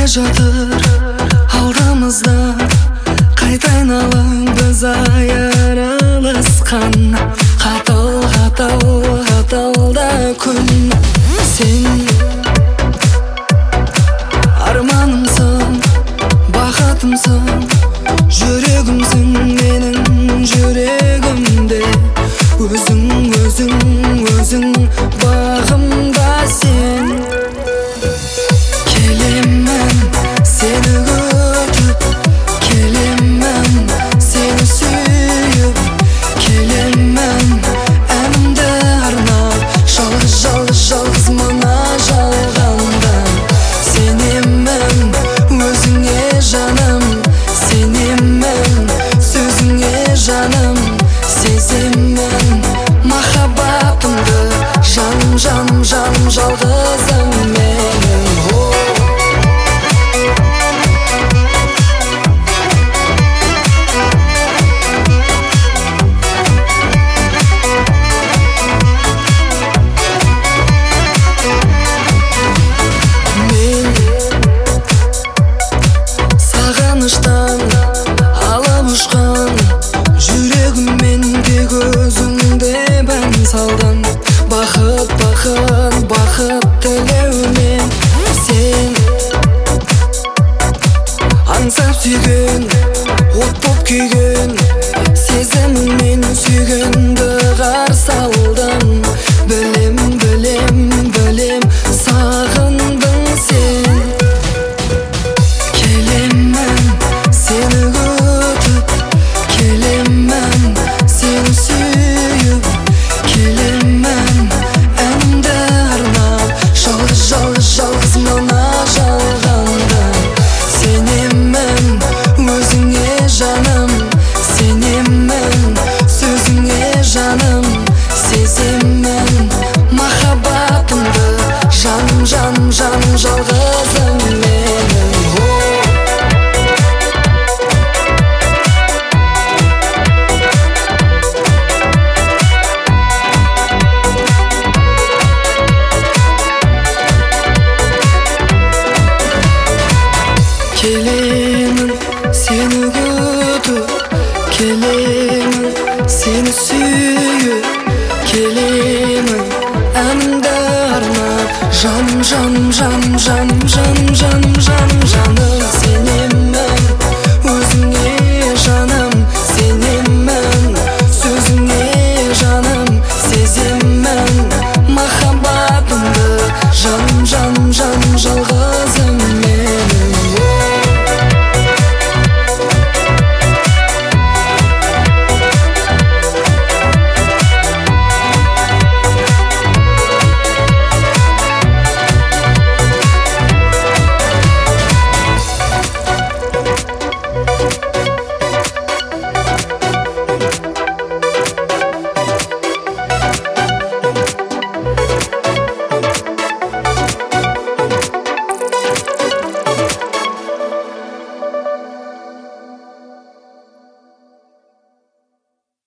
жатыр алдымызда, қайта айналып біз айырылысқан. Қатал да күн. Сен арманымсың, бақытымсың, жүрегімсің менің жүрегімде. Өзің бағымда сен. Келемін сені күтіп, келемін сені сүйіп, келемін әнімді арнап, жалғыз мына жалғанда. Сенемін өзіңе жаным, сенемін сөзіңе жаным, сеземін махаббатымды, жаным жалғызым менің. Мен сағыныштан алып ұшқан, жүрегіммен тек өзіңде бән салдым. Бақыт тілеумен сен аңсап сүйген, от боп күйген сезіміңмен сүйгенді қарсы алдым. Білем сағындың сен. Келемін сені күтіп, келемін сені сүйіп, келемін әнімді арнап, жалғыз мына жалғанда. Сенемін өзіңе жаным, сенемін сөзіңе жаным, сеземін махаббатымды, жаным жалғызым менің. Келемін сені күтіп, келемін сені сүйіп, келемін әнімді арнап, жаным